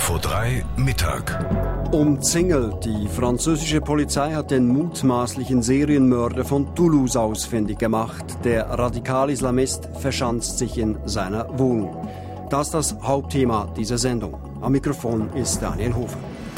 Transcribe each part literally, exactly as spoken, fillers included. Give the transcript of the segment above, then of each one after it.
Info drei Mittag. Umzingelt. Die französische Polizei hat den mutmaßlichen Serienmörder von Toulouse ausfindig gemacht. Der Radikal-Islamist verschanzt sich in seiner Wohnung. Das ist das Hauptthema dieser Sendung. Am Mikrofon ist Daniel Hofer.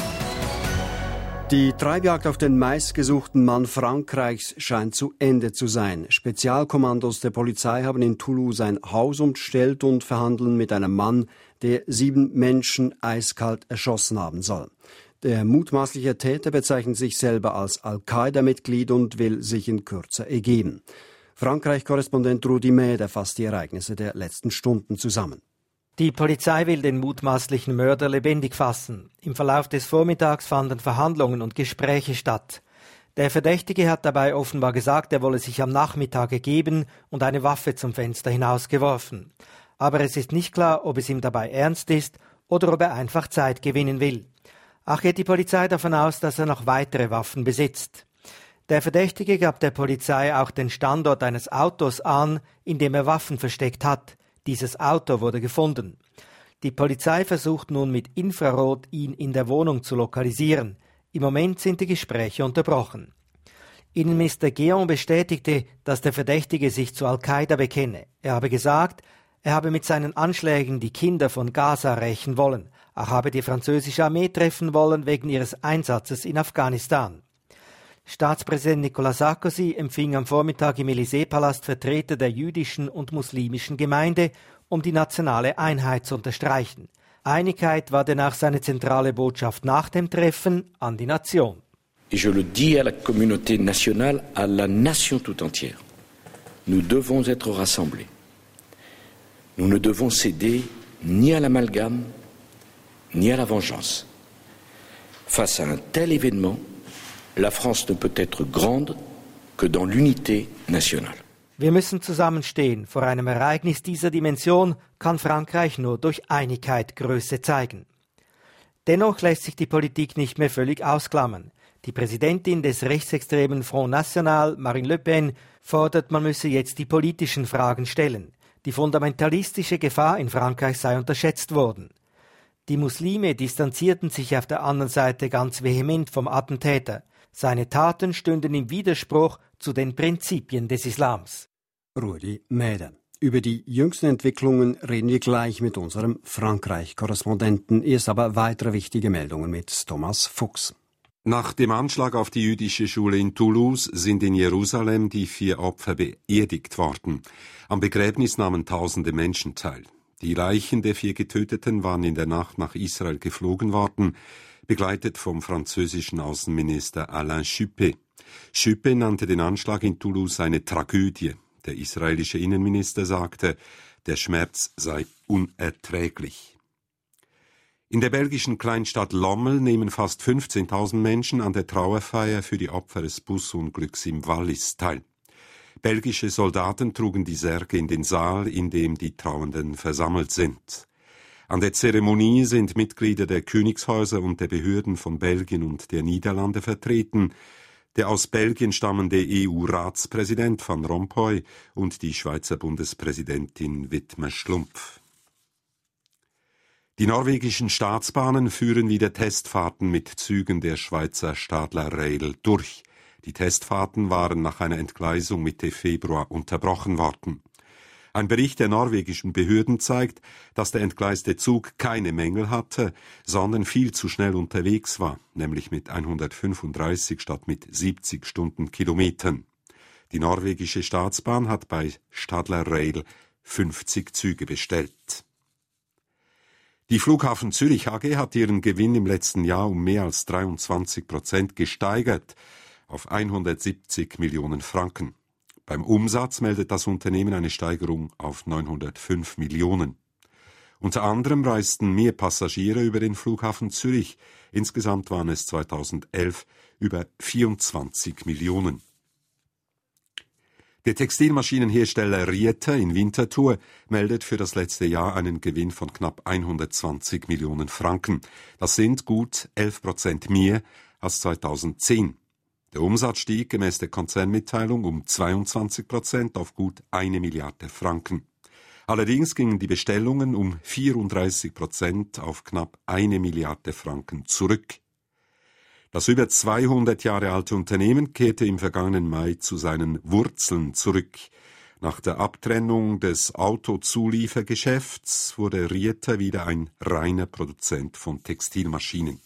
Die Treibjagd auf den meistgesuchten Mann Frankreichs scheint zu Ende zu sein. Spezialkommandos der Polizei haben in Toulouse ein Haus umstellt und verhandeln mit einem Mann, der sieben Menschen eiskalt erschossen haben soll. Der mutmaßliche Täter bezeichnet sich selber als Al-Qaida-Mitglied und will sich in Kürze ergeben. Frankreich-Korrespondent Rudi Mäder fasst die Ereignisse der letzten Stunden zusammen. Die Polizei will den mutmaßlichen Mörder lebendig fassen. Im Verlauf des Vormittags fanden Verhandlungen und Gespräche statt. Der Verdächtige hat dabei offenbar gesagt, er wolle sich am Nachmittag ergeben und eine Waffe zum Fenster hinausgeworfen. Aber es ist nicht klar, ob es ihm dabei ernst ist oder ob er einfach Zeit gewinnen will. Auch geht die Polizei davon aus, dass er noch weitere Waffen besitzt. Der Verdächtige gab der Polizei auch den Standort eines Autos an, in dem er Waffen versteckt hat. Dieses Auto wurde gefunden. Die Polizei versucht nun mit Infrarot, ihn in der Wohnung zu lokalisieren. Im Moment sind die Gespräche unterbrochen. Innenminister Guéant bestätigte, dass der Verdächtige sich zu Al-Qaida bekenne. Er habe gesagt, er habe mit seinen Anschlägen die Kinder von Gaza rächen wollen. Auch habe die französische Armee treffen wollen wegen ihres Einsatzes in Afghanistan. Staatspräsident Nicolas Sarkozy empfing am Vormittag im Élysée-Palast Vertreter der jüdischen und muslimischen Gemeinde, um die nationale Einheit zu unterstreichen. Einigkeit war danach seine zentrale Botschaft nach dem Treffen an die Nation. Et je le dis à la communauté nationale, à la nation tout entière. Nous devons être rassemblés. Nous ne devons céder ni à l'amalgame, ni à la vengeance. Face à un tel événement, la France ne peut être grande que dans l'unité nationale. Wir müssen zusammenstehen. Vor einem Ereignis dieser Dimension kann Frankreich nur durch Einigkeit Größe zeigen. Dennoch lässt sich die Politik nicht mehr völlig ausklammern. Die Präsidentin des rechtsextremen Front National, Marine Le Pen, fordert, man müsse jetzt die politischen Fragen stellen. Die fundamentalistische Gefahr in Frankreich sei unterschätzt worden. Die Muslime distanzierten sich auf der anderen Seite ganz vehement vom Attentäter. Seine Taten stünden im Widerspruch zu den Prinzipien des Islams. Rudi Mäder. Über die jüngsten Entwicklungen reden wir gleich mit unserem Frankreich-Korrespondenten. Erst aber weitere wichtige Meldungen mit Thomas Fuchs. Nach dem Anschlag auf die jüdische Schule in Toulouse sind in Jerusalem die vier Opfer beerdigt worden. Am Begräbnis nahmen tausende Menschen teil. Die Leichen der vier Getöteten waren in der Nacht nach Israel geflogen worden, begleitet vom französischen Außenminister Alain Juppé. Juppé nannte den Anschlag in Toulouse eine Tragödie. Der israelische Innenminister sagte, der Schmerz sei unerträglich. In der belgischen Kleinstadt Lommel nehmen fast fünfzehntausend Menschen an der Trauerfeier für die Opfer des Busunglücks im Wallis teil. Belgische Soldaten trugen die Särge in den Saal, in dem die Trauernden versammelt sind. An der Zeremonie sind Mitglieder der Königshäuser und der Behörden von Belgien und der Niederlande vertreten, der aus Belgien stammende E U-Ratspräsident Van Rompuy und die Schweizer Bundespräsidentin Widmer Schlumpf. Die norwegischen Staatsbahnen führen wieder Testfahrten mit Zügen der Schweizer Stadler Rail durch. Die Testfahrten waren nach einer Entgleisung Mitte Februar unterbrochen worden. Ein Bericht der norwegischen Behörden zeigt, dass der entgleiste Zug keine Mängel hatte, sondern viel zu schnell unterwegs war, nämlich mit hundertfünfunddreißig statt mit siebzig Stundenkilometern. Die norwegische Staatsbahn hat bei Stadler Rail fünfzig Züge bestellt. Die Flughafen Zürich A G hat ihren Gewinn im letzten Jahr um mehr als dreiundzwanzig Prozent gesteigert, auf hundertsiebzig Millionen Franken. Beim Umsatz meldet das Unternehmen eine Steigerung auf neunhundertfünf Millionen. Unter anderem reisten mehr Passagiere über den Flughafen Zürich. Insgesamt waren es zweitausendelf über vierundzwanzig Millionen. Der Textilmaschinenhersteller Rieter in Winterthur meldet für das letzte Jahr einen Gewinn von knapp hundertzwanzig Millionen Franken. Das sind gut elf Prozent mehr als zweitausendzehn. Der Umsatz stieg gemäß der Konzernmitteilung um zweiundzwanzig Prozent auf gut eine Milliarde Franken. Allerdings gingen die Bestellungen um vierunddreißig Prozent auf knapp eine Milliarde Franken zurück. Das über zweihundert Jahre alte Unternehmen kehrte im vergangenen Mai zu seinen Wurzeln zurück. Nach der Abtrennung des Autozuliefergeschäfts wurde Rieter wieder ein reiner Produzent von Textilmaschinen.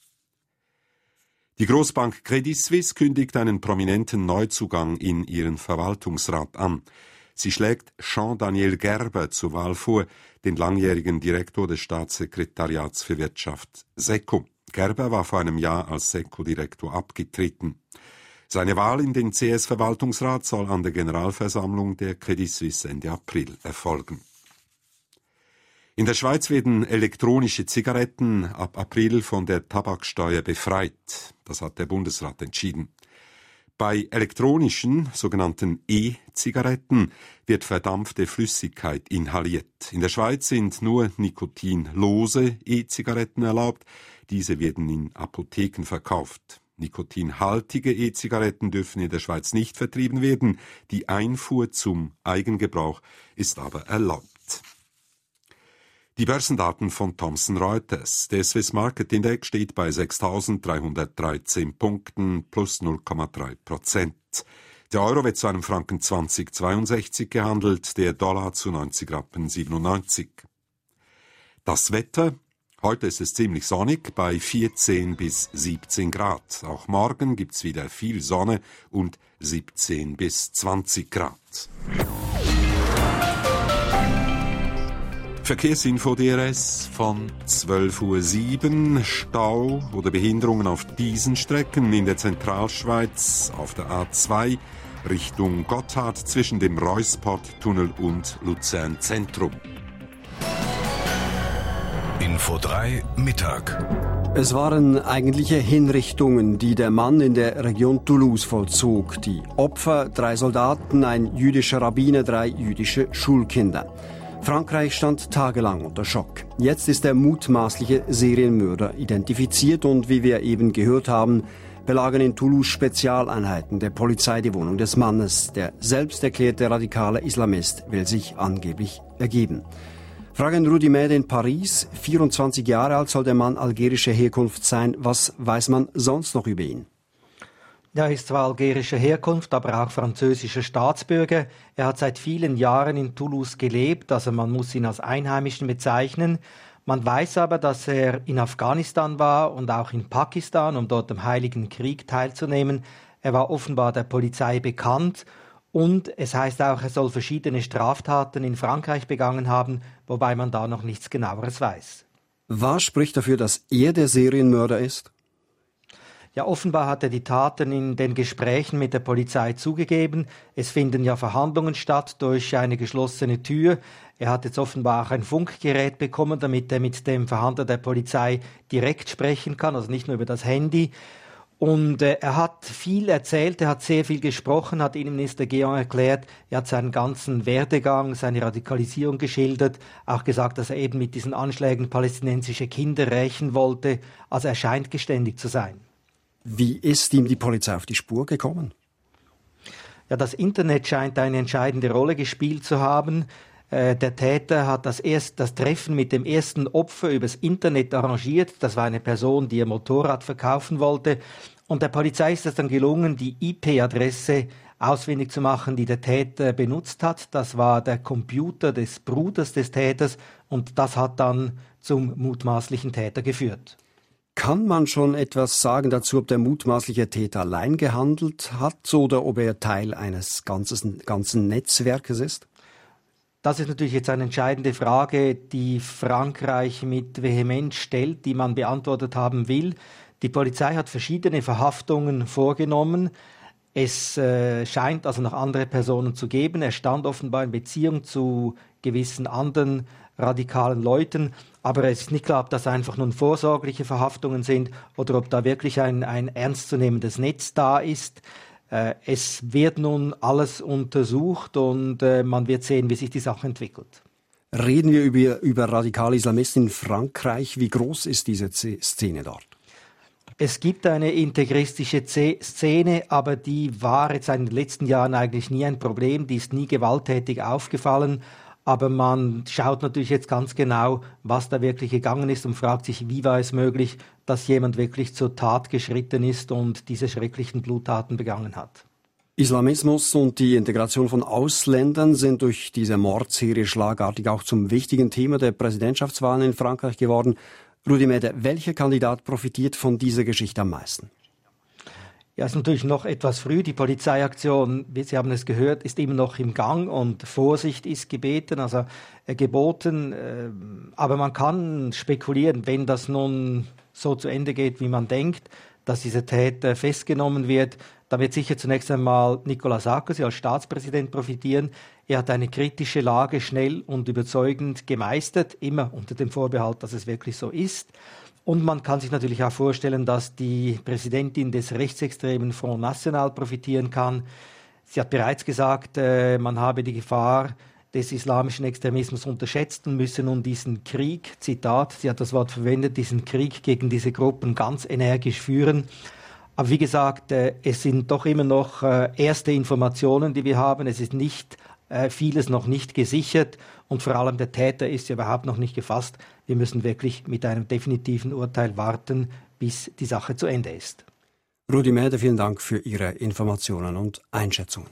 Die Großbank Credit Suisse kündigt einen prominenten Neuzugang in ihren Verwaltungsrat an. Sie schlägt Jean-Daniel Gerber zur Wahl vor, den langjährigen Direktor des Staatssekretariats für Wirtschaft SECO. Gerber war vor einem Jahr als SECO-Direktor abgetreten. Seine Wahl in den C S-Verwaltungsrat soll an der Generalversammlung der Credit Suisse Ende April erfolgen. In der Schweiz werden elektronische Zigaretten ab April von der Tabaksteuer befreit. Das hat der Bundesrat entschieden. Bei elektronischen, sogenannten E-Zigaretten, wird verdampfte Flüssigkeit inhaliert. In der Schweiz sind nur nikotinlose E-Zigaretten erlaubt. Diese werden in Apotheken verkauft. Nikotinhaltige E-Zigaretten dürfen in der Schweiz nicht vertrieben werden. Die Einfuhr zum Eigengebrauch ist aber erlaubt. Die Börsendaten von Thomson Reuters. Der Swiss Market Index steht bei sechstausenddreihundertdreizehn Punkten plus null Komma drei Prozent. Der Euro wird zu einem Franken zwanzig Komma zweiundsechzig gehandelt, der Dollar zu neunzig Rappen siebenundneunzig. Das Wetter. Heute ist es ziemlich sonnig bei vierzehn bis siebzehn Grad. Auch morgen gibt's wieder viel Sonne und siebzehn bis zwanzig Grad. Verkehrsinfo D R S von zwölf Uhr sieben. Stau oder Behinderungen auf diesen Strecken in der Zentralschweiz auf der A zwei Richtung Gotthard zwischen dem Reusport-Tunnel und Luzern Zentrum. Info drei Mittag. Es waren eigentliche Hinrichtungen, die der Mann in der Region Toulouse vollzog. Die Opfer, drei Soldaten, ein jüdischer Rabbiner, drei jüdische Schulkinder. Frankreich stand tagelang unter Schock. Jetzt ist der mutmaßliche Serienmörder identifiziert und wie wir eben gehört haben, belagern in Toulouse Spezialeinheiten der Polizei die Wohnung des Mannes. Der selbst erklärte radikale Islamist will sich angeblich ergeben. Fragen Rudi Mäde in Paris. vierundzwanzig Jahre alt soll der Mann algerischer Herkunft sein. Was weiß man sonst noch über ihn? Er ist zwar algerischer Herkunft, aber auch französischer Staatsbürger. Er hat seit vielen Jahren in Toulouse gelebt, also man muss ihn als Einheimischen bezeichnen. Man weiß aber, dass er in Afghanistan war und auch in Pakistan, um dort am Heiligen Krieg teilzunehmen. Er war offenbar der Polizei bekannt und es heißt auch, er soll verschiedene Straftaten in Frankreich begangen haben, wobei man da noch nichts Genaueres weiß. Was spricht dafür, dass er der Serienmörder ist? Ja, offenbar hat er die Taten in den Gesprächen mit der Polizei zugegeben. Es finden ja Verhandlungen statt durch eine geschlossene Tür. Er hat jetzt offenbar auch ein Funkgerät bekommen, damit er mit dem Verhandler der Polizei direkt sprechen kann, also nicht nur über das Handy. Und äh, er hat viel erzählt, er hat sehr viel gesprochen, hat Innenminister Guéant erklärt, er hat seinen ganzen Werdegang, seine Radikalisierung geschildert, auch gesagt, dass er eben mit diesen Anschlägen palästinensische Kinder rächen wollte. Also er scheint geständig zu sein. Wie ist ihm die Polizei auf die Spur gekommen? Ja, das Internet scheint eine entscheidende Rolle gespielt zu haben. Äh, der Täter hat das, erst, das Treffen mit dem ersten Opfer übers Internet arrangiert. Das war eine Person, die ihr Motorrad verkaufen wollte. Und der Polizei ist es dann gelungen, die I P-Adresse ausfindig zu machen, die der Täter benutzt hat. Das war der Computer des Bruders des Täters und das hat dann zum mutmaßlichen Täter geführt. Kann man schon etwas sagen dazu, ob der mutmaßliche Täter allein gehandelt hat oder ob er Teil eines ganzen, ganzen Netzwerkes ist? Das ist natürlich jetzt eine entscheidende Frage, die Frankreich mit Vehemenz stellt, die man beantwortet haben will. Die Polizei hat verschiedene Verhaftungen vorgenommen. Es äh, scheint also noch andere Personen zu geben. Er stand offenbar in Beziehung zu gewissen anderen radikalen Leuten. Aber es ist nicht klar, ob das einfach nun vorsorgliche Verhaftungen sind oder ob da wirklich ein, ein ernstzunehmendes Netz da ist. Äh, es wird nun alles untersucht und äh, man wird sehen, wie sich die Sache entwickelt. Reden wir über, über radikale Islamisten in Frankreich. Wie groß ist diese Szene dort? Es gibt eine integristische Szene, aber die war jetzt in den letzten Jahren eigentlich nie ein Problem. Die ist nie gewalttätig aufgefallen. Aber man schaut natürlich jetzt ganz genau, was da wirklich gegangen ist und fragt sich, wie war es möglich, dass jemand wirklich zur Tat geschritten ist und diese schrecklichen Bluttaten begangen hat. Islamismus und die Integration von Ausländern sind durch diese Mordserie schlagartig auch zum wichtigen Thema der Präsidentschaftswahlen in Frankreich geworden. Rudi Mäder, welcher Kandidat profitiert von dieser Geschichte am meisten? Ja, es ist natürlich noch etwas früh. Die Polizeiaktion, wie Sie haben es gehört, ist immer noch im Gang und Vorsicht ist gebeten, also äh, geboten. Äh, aber man kann spekulieren, wenn das nun so zu Ende geht, wie man denkt, dass dieser Täter festgenommen wird, dann wird sicher zunächst einmal Nicolas Sarkozy als Staatspräsident profitieren. Er hat eine kritische Lage schnell und überzeugend gemeistert, immer unter dem Vorbehalt, dass es wirklich so ist. Und man kann sich natürlich auch vorstellen, dass die Präsidentin des rechtsextremen Front National profitieren kann. Sie hat bereits gesagt, äh, man habe die Gefahr des islamischen Extremismus unterschätzt und müsse nun diesen Krieg, Zitat, sie hat das Wort verwendet, diesen Krieg gegen diese Gruppen ganz energisch führen. Aber wie gesagt, äh, es sind doch immer noch äh, erste Informationen, die wir haben. Es ist nicht äh, vieles noch nicht gesichert und vor allem der Täter ist ja überhaupt noch nicht gefasst. Wir müssen wirklich mit einem definitiven Urteil warten, bis die Sache zu Ende ist. Rudi Mäder, vielen Dank für Ihre Informationen und Einschätzungen.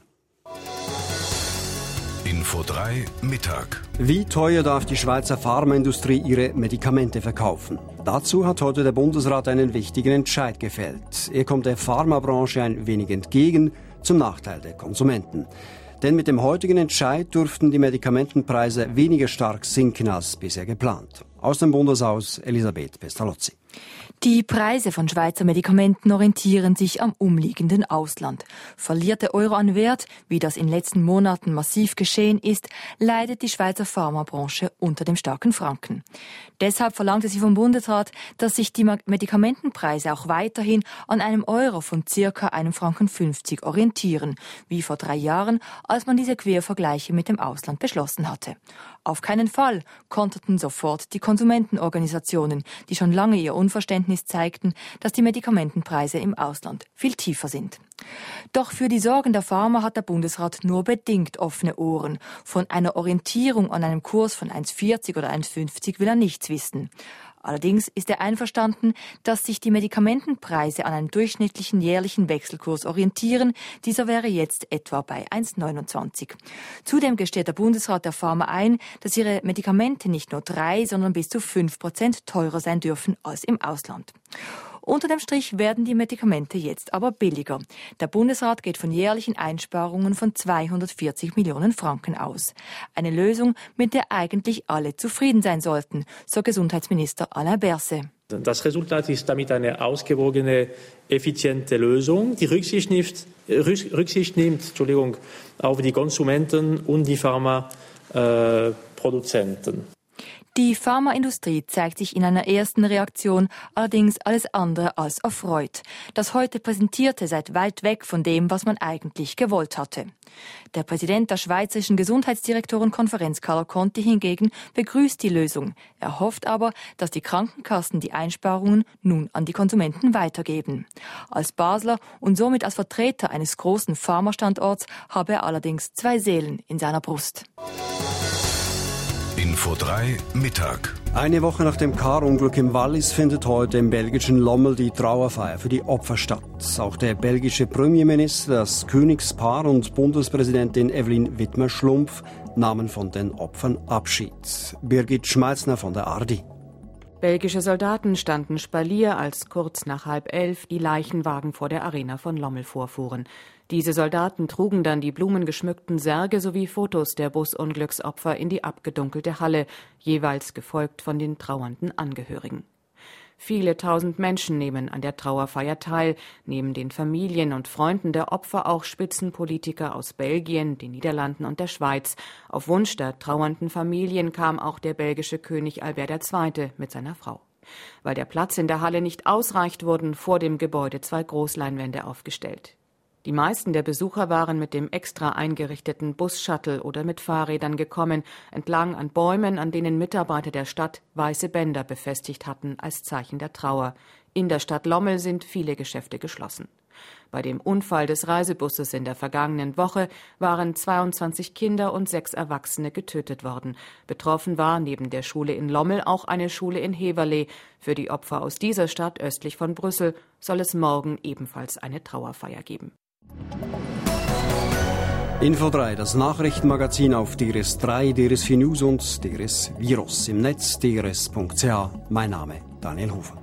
Info drei Mittag. Wie teuer darf die Schweizer Pharmaindustrie ihre Medikamente verkaufen? Dazu hat heute der Bundesrat einen wichtigen Entscheid gefällt. Er kommt der Pharmabranche ein wenig entgegen, zum Nachteil der Konsumenten. Denn mit dem heutigen Entscheid dürften die Medikamentenpreise weniger stark sinken als bisher geplant. Aus dem Bundeshaus Elisabeth Pestalozzi. Die Preise von Schweizer Medikamenten orientieren sich am umliegenden Ausland. Verliert der Euro an Wert, wie das in den letzten Monaten massiv geschehen ist, leidet die Schweizer Pharmabranche unter dem starken Franken. Deshalb verlangte sie vom Bundesrat, dass sich die Medikamentenpreise auch weiterhin an einem Euro von circa einem Franken fünfzig orientieren, wie vor drei Jahren, als man diese Quervergleiche mit dem Ausland beschlossen hatte. Auf keinen Fall, konterten sofort die Konsumentenorganisationen, die schon lange ihr Unverständnis zeigten, dass die Medikamentenpreise im Ausland viel tiefer sind. Doch für die Sorgen der Pharma hat der Bundesrat nur bedingt offene Ohren. Von einer Orientierung an einem Kurs von eins vierzig oder eins fünfzig will er nichts wissen. Allerdings ist er einverstanden, dass sich die Medikamentenpreise an einem durchschnittlichen jährlichen Wechselkurs orientieren. Dieser wäre jetzt etwa bei eins neunundzwanzig. Zudem gesteht der Bundesrat der Pharma ein, dass ihre Medikamente nicht nur drei, sondern bis zu fünf Prozent teurer sein dürfen als im Ausland. Unter dem Strich werden die Medikamente jetzt aber billiger. Der Bundesrat geht von jährlichen Einsparungen von zweihundertvierzig Millionen Franken aus. Eine Lösung, mit der eigentlich alle zufrieden sein sollten, so Gesundheitsminister Alain Berset. Das Resultat ist damit eine ausgewogene, effiziente Lösung, die Rücksicht nimmt, Rücksicht nimmt Entschuldigung, auf die Konsumenten und die Pharmaproduzenten. Äh, Die Pharmaindustrie zeigt sich in einer ersten Reaktion allerdings alles andere als erfreut. Das heute Präsentierte sei weit weg von dem, was man eigentlich gewollt hatte. Der Präsident der Schweizerischen Gesundheitsdirektorenkonferenz, Carlo Conti, hingegen begrüßt die Lösung. Er hofft aber, dass die Krankenkassen die Einsparungen nun an die Konsumenten weitergeben. Als Basler und somit als Vertreter eines großen Pharmastandorts habe er allerdings zwei Seelen in seiner Brust. Info drei Mittag. Eine Woche nach dem Karunglück im Wallis findet heute im belgischen Lommel die Trauerfeier für die Opfer statt. Auch der belgische Premierminister, das Königspaar und Bundespräsidentin Evelyn Wittmer-Schlumpf nahmen von den Opfern Abschied. Birgit Schmeitzner von der A R D I. Belgische Soldaten standen Spalier, als kurz nach halb elf die Leichenwagen vor der Arena von Lommel vorfuhren. Diese Soldaten trugen dann die blumengeschmückten Särge sowie Fotos der Busunglücksopfer in die abgedunkelte Halle, jeweils gefolgt von den trauernden Angehörigen. Viele tausend Menschen nehmen an der Trauerfeier teil, neben den Familien und Freunden der Opfer auch Spitzenpolitiker aus Belgien, den Niederlanden und der Schweiz. Auf Wunsch der trauernden Familien kam auch der belgische König Albert der Zweite mit seiner Frau. Weil der Platz in der Halle nicht ausreicht, wurden vor dem Gebäude zwei Großleinwände aufgestellt. Die meisten der Besucher waren mit dem extra eingerichteten Bus-Shuttle oder mit Fahrrädern gekommen, entlang an Bäumen, an denen Mitarbeiter der Stadt weiße Bänder befestigt hatten als Zeichen der Trauer. In der Stadt Lommel sind viele Geschäfte geschlossen. Bei dem Unfall des Reisebusses in der vergangenen Woche waren zweiundzwanzig Kinder und sechs Erwachsene getötet worden. Betroffen war neben der Schule in Lommel auch eine Schule in Heverlee. Für die Opfer aus dieser Stadt östlich von Brüssel soll es morgen ebenfalls eine Trauerfeier geben. Info drei, das Nachrichtenmagazin auf D R S drei, D R S vier News und D R S Virus. Im Netz d r s punkt c h. Mein Name Daniel Hofer.